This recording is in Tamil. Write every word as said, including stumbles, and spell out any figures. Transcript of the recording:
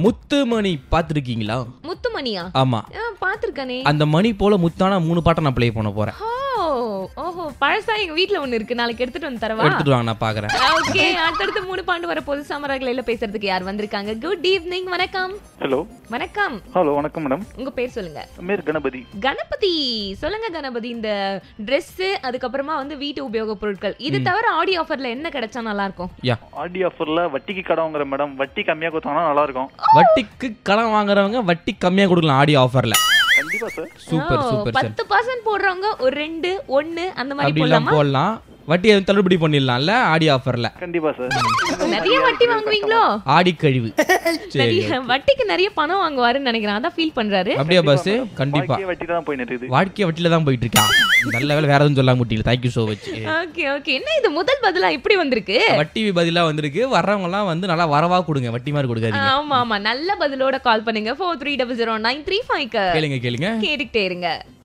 முத்துமணி பாத்திருக்கீங்களா? முத்துமணியா? ஆமா, பாத்திருக்கனே. அந்த மணி போல முத்தான மூணு பாட்டை நான் ப்ளே பண்ண போறேன். ஓஹோ, பழசா எங்க வீட்ல ஒண்ணு இருக்கு, நாளைக்கு எடுத்துட்டு வந்து தரவா? எடுத்துட்டு வாங்க, நான் பாக்குறேன். ஓகே, அடுத்தடுத்து மூணு பாண்டு வர போது சமரகலையில பேசுறதுக்கு யார் வந்திருக்காங்க? Good evening. வணக்கம். ஹலோ. வணக்கம். ஹலோ, வணக்கம் மேடம். உங்க பேர் சொல்லுங்க. பேர் கணபதி. கணபதி, சொல்லுங்க கணபதி. இந்த Dress அதுக்கு அப்புறமா வந்து வீட்டு உபயோக பொருட்கள் இது தவிர ஆடி ஆஃபர்ல என்ன கிடைச்சா நல்லா இருக்கும்? யா, ஆடி ஆஃபர்ல வட்டிக்கு கடன் வாங்குற மேடம், வட்டி கம்மியா கொடுத்தாங்கன்னா நல்லா இருக்கும். வட்டிக்கு கடன் வாங்குறவங்க வட்டி கம்மியா கொடுக்கலாம் ஆடி ஆஃபர்ல. கண்டிப்பா சார். Super super sir. பத்து பர்சன்ட் போடுறவங்க ஒரு ரெண்டு ஒன்னு அந்த மாதிரி போடலாமா? போடலாம். வட்டி தள்ளுபடி பண்ணிடலாம்ல ஆடி ஆஃபர்ல. கண்டிப்பா சார். நிறைய வட்டி வாங்குவீங்களோ? ஆடி கழிவு. சரி, வட்டிக்கு நிறைய பணம் வாங்குவாருன்னு நினைக்கிறேன், அதான் ஃபீல் பண்றாரு. அப்படியே பாஸ்? கண்டிப்பா வட்டி தான் போயிட்டு இருக்குது. வாழ்க்கை வட்டில தான் போயிட்டு இருக்கா. நல்ல வேலை, வேற எதுவும் சொல்லாம முட்டில. Thank you so much. Okay okay. என்ன இது முதல் பதிலா இப்படி வந்திருக்கு? வட்டி பதிலா வந்திருக்கு. வர்றவங்க எல்லாம் வந்து நல்லா வரவா கொடுங்க, வட்டி மாதிரி கொடுக்காதீங்க. ஆமா ஆமா, நல்ல பதிலோட கால் பண்ணுங்க. Four three double zero nine three five. கேளுங்க கேளுங்க கேட்டுக்கிட்டே இருங்க.